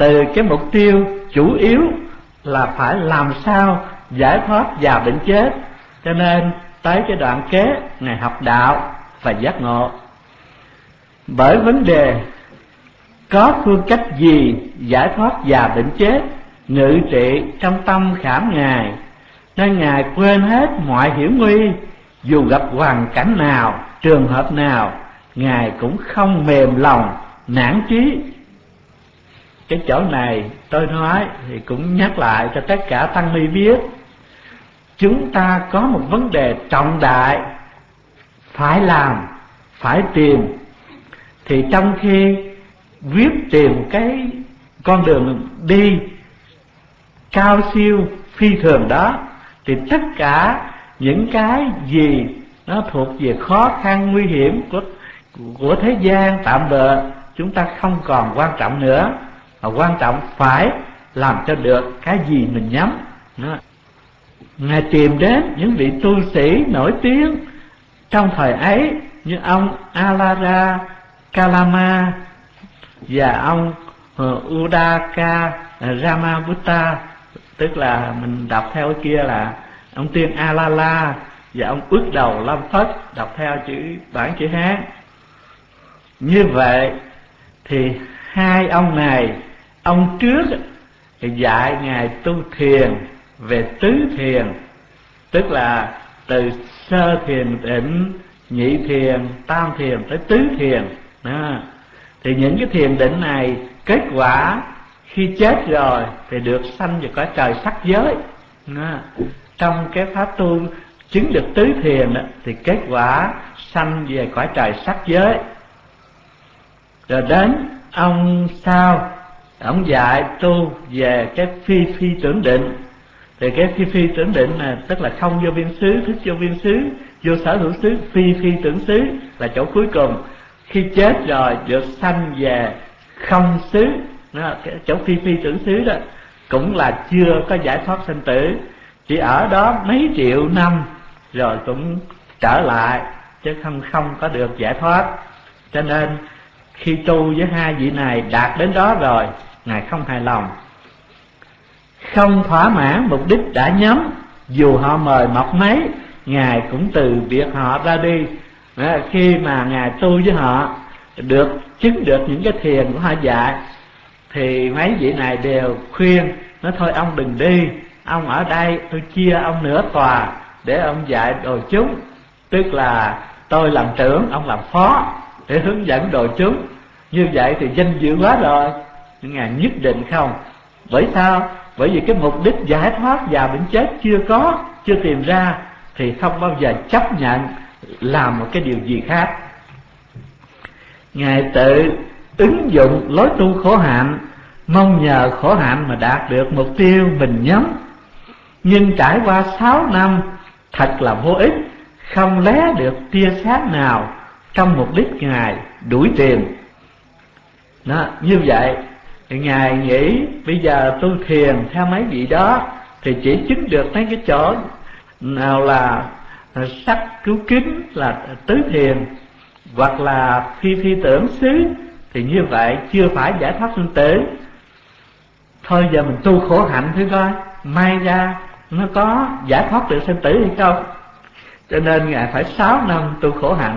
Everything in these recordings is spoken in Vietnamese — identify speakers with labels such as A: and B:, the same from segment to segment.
A: từ cái mục tiêu chủ yếu là phải làm sao giải thoát già bệnh chết, cho nên tới cái đoạn kế Ngài học đạo và giác ngộ. Bởi vấn đề có phương cách gì giải thoát già bệnh chết ngự trị trong tâm khảm Ngài, nên Ngài quên hết mọi hiểm nguy, dù gặp hoàn cảnh nào, trường hợp nào, Ngài cũng không mềm lòng, nản chí. Cái chỗ này tôi nói thì cũng nhắc lại cho tất cả tăng ni biết, chúng ta có một vấn đề trọng đại phải làm, phải tìm. Thì trong khi quyết tìm cái con đường đi cao siêu phi thường đó, thì tất cả những cái gì nó thuộc về khó khăn nguy hiểm của thế gian tạm bợ, chúng ta không còn quan trọng nữa, mà quan trọng phải làm cho được cái gì mình nhắm. Ngài tìm đến những vị tu sĩ nổi tiếng trong thời ấy như ông Alara Kalama và ông Udaka Ramabutta, tức là mình đọc theo kia là ông tiên Alala và ông Ước Đầu Lâm Phất, đọc theo bản chữ Hán. Như vậy thì hai ông này, ông trước thì dạy Ngài tu thiền về tứ thiền, tức là từ sơ thiền định, nhị thiền, tam thiền tới tứ thiền đó. Thì những cái thiền định này kết quả khi chết rồi thì được sanh vào cõi trời sắc giới đó. Trong cái pháp tu chứng được tứ thiền đó, thì kết quả sanh về cõi trời sắc giới. Rồi đến ông sau, ông dạy tu về cái phi tưởng định. Thì cái phi tưởng định là tức là không vô biên xứ, thức vô biên xứ, vô sở hữu xứ, phi tưởng xứ là chỗ cuối cùng. Khi chết rồi được sanh về không xứ, cái chỗ phi tưởng xứ đó cũng là chưa có giải thoát sinh tử, chỉ ở đó mấy triệu năm rồi cũng trở lại, chứ không có được giải thoát. Cho nên khi tu với hai vị này đạt đến đó rồi, Ngài không hài lòng, không thỏa mãn mục đích đã nhắm, dù họ mời mọc mấy, Ngài cũng từ biệt họ ra đi. Khi mà Ngài tu với họ được chứng được những cái thiền của họ dạy, thì mấy vị này đều khuyên nói thôi ông đừng đi, ông ở đây tôi chia ông nửa tòa để ông dạy đồ chúng, tức là tôi làm trưởng, ông làm phó để hướng dẫn đồ chúng. Như vậy thì danh dự quá rồi. Nhưng Ngài nhất định không. Bởi sao? Bởi vì cái mục đích giải thoát già bệnh chết chưa tìm ra, thì không bao giờ chấp nhận làm một cái điều gì khác. Ngài tự ứng dụng lối tu khổ hạnh, mong nhờ khổ hạnh mà đạt được mục tiêu mình nhắm. Nhưng trải qua 6 năm thật là vô ích, không lé được tia sáng nào trong mục đích Ngài đuổi tìm. Đó, như vậy thì Ngài nghĩ bây giờ tu thiền theo mấy vị đó thì chỉ chứng được mấy cái chỗ nào là sắc cứu kính là tứ thiền, hoặc là phi tưởng xứ, thì như vậy chưa phải giải thoát sinh tử. Thôi giờ mình tu khổ hạnh thử coi, may ra nó có giải thoát được sinh tử hay không. Cho nên Ngài phải 6 năm tu khổ hạnh,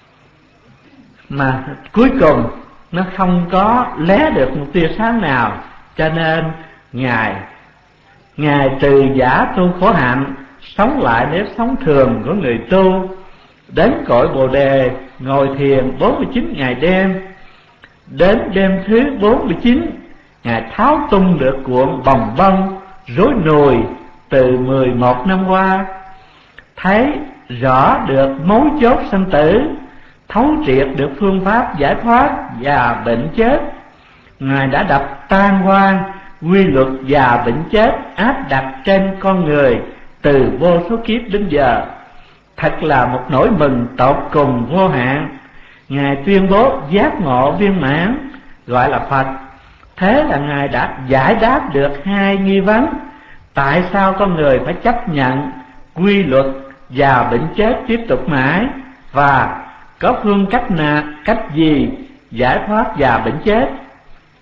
A: mà cuối cùng nó không có lé được một tia sáng nào. Cho nên Ngài từ giả tu khổ hạnh, sống lại nếp sống thường của người tu, đến cội Bồ Đề ngồi thiền 49 ngày đêm. Đến đêm thứ 49, Ngài tháo tung được cuộn bồng bông rối nùi từ 11 năm qua, thấy rõ được mấu chốt sanh tử, thấu triệt được phương pháp giải thoát và bệnh chết. Ngài đã đập tan hoang quy luật già bệnh chết áp đặt trên con người từ vô số kiếp đến giờ. Thật là một nỗi mừng tột cùng vô hạn. Ngài tuyên bố giác ngộ viên mãn, gọi là Phật. Thế là Ngài đã giải đáp được hai nghi vấn: tại sao con người phải chấp nhận quy luật già bệnh chết tiếp tục mãi, và có phương cách gì giải thoát già bệnh chết.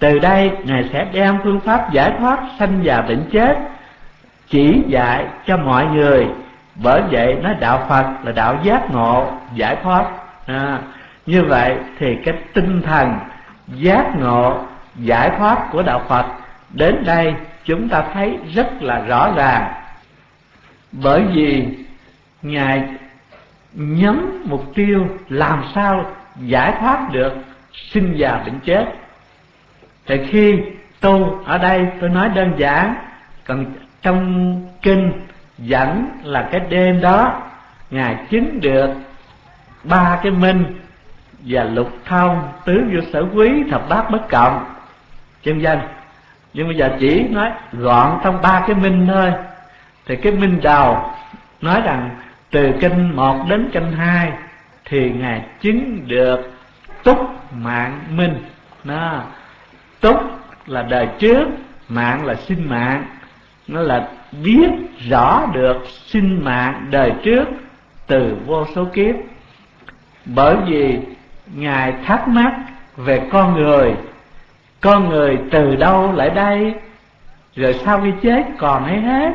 A: Từ đây Ngài sẽ đem phương pháp giải thoát sanh già bệnh chết chỉ dạy cho mọi người. Bởi vậy nói đạo Phật là đạo giác ngộ giải thoát. Như vậy thì cái tinh thần giác ngộ giải thoát của đạo Phật đến đây chúng ta thấy rất là rõ ràng. Bởi vì Ngài nhắm mục tiêu làm sao giải thoát được sinh già bệnh chết. Thì khi tu ở đây tôi nói đơn giản, còn trong kinh dẫn là cái đêm đó Ngài chứng được 3 cái minh và lục thông, tứ vô sở quý, thập bát bất cộng, chân danh. Nhưng bây giờ chỉ nói gọn trong 3 cái minh thôi. Thì cái minh đầu nói rằng từ kinh 1 đến kinh 2 thì Ngài chứng được túc mạng minh. Túc là đời trước, mạng là sinh mạng. Nó là biết rõ được sinh mạng đời trước từ vô số kiếp. Bởi vì Ngài thắc mắc về con người từ đâu lại đây, rồi sau khi chết còn hay hết.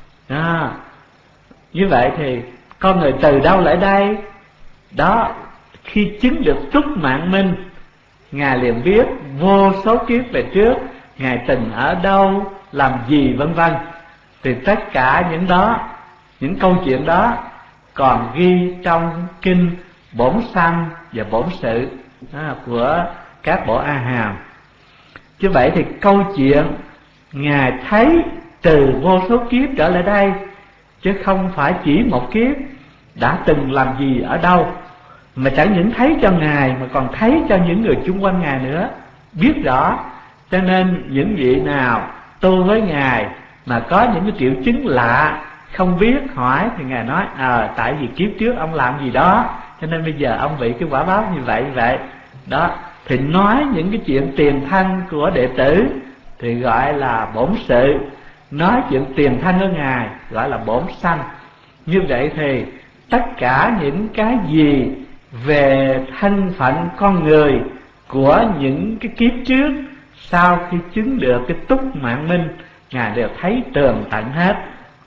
A: Như vậy thì con người từ đâu lại đây? Đó, khi chứng được túc mạng minh, Ngài liền biết vô số kiếp về trước Ngài từng ở đâu, làm gì vân vân. Thì tất cả những đó, những câu chuyện đó còn ghi trong kinh Bổn Sanh và Bổn Sự của các bộ A Hàm. Chứ vậy thì câu chuyện Ngài thấy từ vô số kiếp trở lại đây, chứ không phải chỉ một kiếp đã từng làm gì ở đâu. Mà chẳng những thấy cho Ngài mà còn thấy cho những người chung quanh Ngài nữa, biết rõ. Cho nên những vị nào tu với Ngài mà có những cái triệu chứng lạ không biết hỏi thì Ngài nói tại vì kiếp trước ông làm gì đó, cho nên bây giờ ông bị cái quả báo như vậy vậy đó. Thì nói những cái chuyện tiền thân của đệ tử thì gọi là bổn sự, nói chuyện tiền thân của Ngài gọi là bổn sanh. Như vậy thì tất cả những cái gì về thân phận con người của những cái kiếp trước, sau khi chứng được cái túc mạng minh, Ngài đều thấy tường tận hết.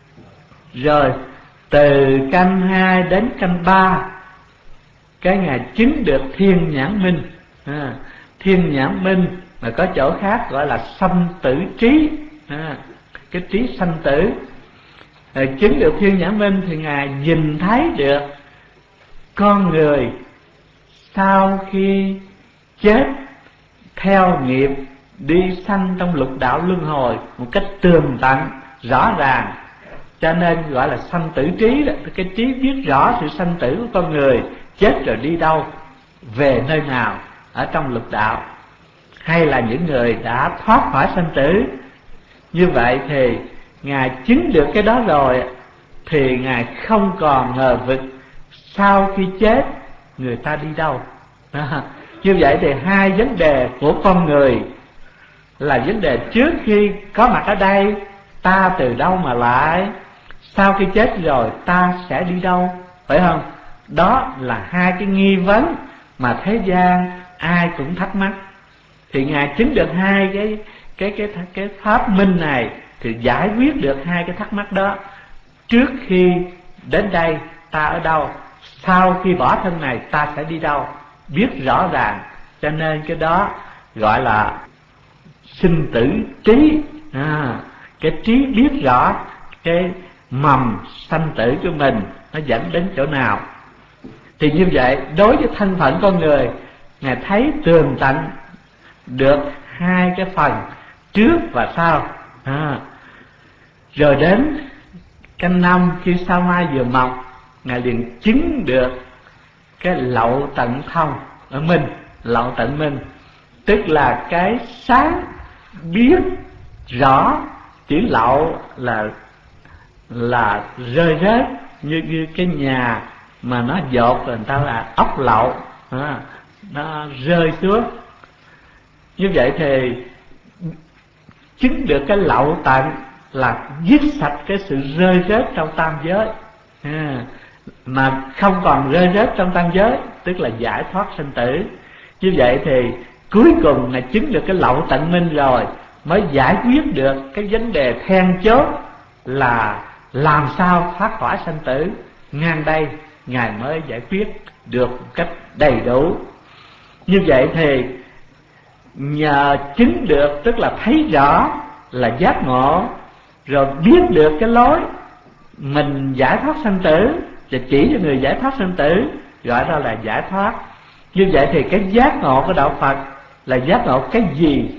A: Rồi từ canh 2 đến canh 3 cái Ngài chứng được thiên nhãn minh. Thiên nhãn minh mà có chỗ khác gọi là sanh tử trí, cái trí sanh tử. Chứng được thiên nhãn minh thì Ngài nhìn thấy được con người sau khi chết theo nghiệp đi sanh trong lục đạo luân hồi một cách tường tận rõ ràng. Cho nên gọi là sanh tử trí đó, cái trí biết rõ sự sanh tử của con người, chết rồi đi đâu, về nơi nào ở trong lục đạo, hay là những người đã thoát khỏi sanh tử. Như vậy thì Ngài chứng được cái đó rồi thì Ngài không còn ngờ vực sau khi chết người ta đi đâu. Như vậy thì hai vấn đề của con người là vấn đề trước khi có mặt ở đây, ta từ đâu mà lại, sau khi chết rồi ta sẽ đi đâu, phải không? Đó là hai cái nghi vấn mà thế gian ai cũng thắc mắc. Thì Ngài chứng được hai cái pháp minh này thì giải quyết được hai cái thắc mắc đó. Trước khi đến đây ta ở đâu, sau khi bỏ thân này ta sẽ đi đâu, biết rõ ràng. Cho nên cái đó gọi là sinh tử trí. Cái trí biết rõ cái mầm sanh tử của mình nó dẫn đến chỗ nào. Thì như vậy đối với thân phận con người, Ngài thấy tường tận được hai cái phần trước và sau. Rồi đến canh 5 khi sao mai vừa mọc, Ngài liền chứng được cái lậu tận thông ở minh. Lậu tận minh tức là cái sáng biết rõ. Chữ lậu là rơi rớt, như cái nhà mà nó dột rồi người ta là ốc lậu, nó rơi xuống. Như vậy thì chứng được cái lậu tận là giết sạch cái sự rơi rớt trong tam giới, mà không còn rơi rớt trong tam giới, tức là giải thoát sinh tử. Như vậy thì cuối cùng là chứng được cái lậu tận minh rồi mới giải quyết được cái vấn đề then chốt là làm sao thoát khỏi sanh tử. Ngang đây Ngài mới giải quyết được một cách đầy đủ. Như vậy thì nhờ chứng được, tức là thấy rõ là giác ngộ, rồi biết được cái lối mình giải thoát sanh tử và chỉ cho người giải thoát sanh tử, gọi đó là giải thoát. Như vậy thì cái giác ngộ của đạo Phật là giác ngộ cái gì?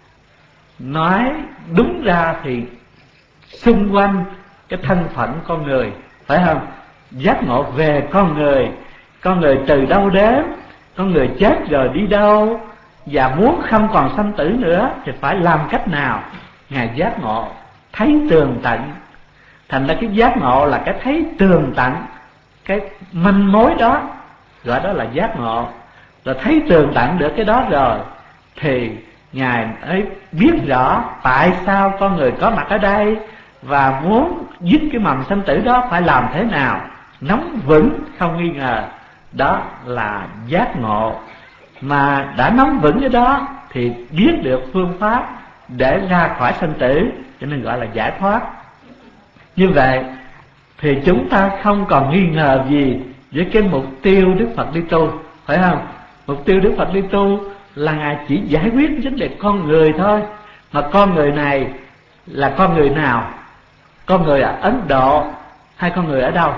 A: Nói đúng ra thì xung quanh cái thân phận con người, phải không? Giác ngộ về con người từ đâu đến, con người chết rồi đi đâu, và muốn không còn sanh tử nữa thì phải làm cách nào? Ngài giác ngộ thấy tường tận. Thành ra cái giác ngộ là cái thấy tường tận cái manh mối đó, gọi đó là giác ngộ. Rồi thấy tường tận được cái đó rồi thì Ngài ấy biết rõ tại sao con người có mặt ở đây, và muốn dứt cái mầm sanh tử đó phải làm thế nào, nắm vững không nghi ngờ. Đó là giác ngộ. Mà đã nắm vững cái đó thì biết được phương pháp để ra khỏi sanh tử, cho nên gọi là giải thoát. Như vậy thì chúng ta không còn nghi ngờ gì với cái mục tiêu Đức Phật đi tu, phải không? Mục tiêu Đức Phật đi tu là Ngài chỉ giải quyết vấn đề con người thôi. Mà con người này là con người nào? Con người ở Ấn Độ hay con người ở đâu?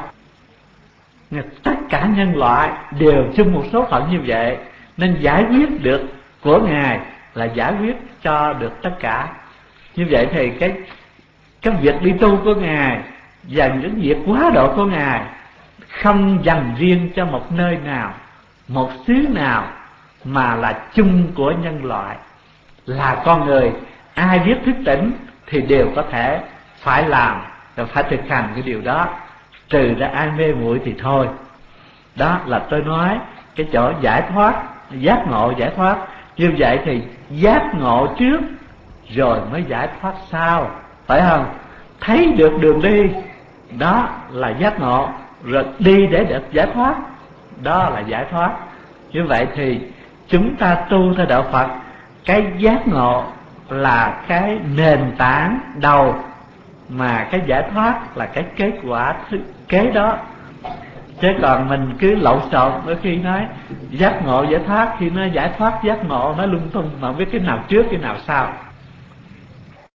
A: Tất cả nhân loại đều chung một số phận như vậy, nên giải quyết được của Ngài là giải quyết cho được tất cả. Như vậy thì cái việc đi tu của Ngài và những việc quá độ của Ngài không dành riêng cho một nơi nào, một xứ nào, mà là chung của nhân loại, là con người. Ai biết thức tỉnh thì đều có thể phải làm và phải thực hành cái điều đó, trừ ra ai mê muội thì thôi. Đó là tôi nói cái chỗ giải thoát, giác ngộ giải thoát. Như vậy thì giác ngộ trước rồi mới giải thoát sau, phải không? Thấy được đường đi, đó là giác ngộ. Rồi đi để được giải thoát, đó là giải thoát. Như vậy thì chúng ta tu theo đạo Phật, cái giác ngộ là cái nền tảng đầu, mà cái giải thoát là cái kết quả kế đó. Chứ còn mình cứ lộn xộn, đôi khi nói giác ngộ giải thoát, khi nói giải thoát giác ngộ, nói lung tung mà không biết cái nào trước cái nào sau.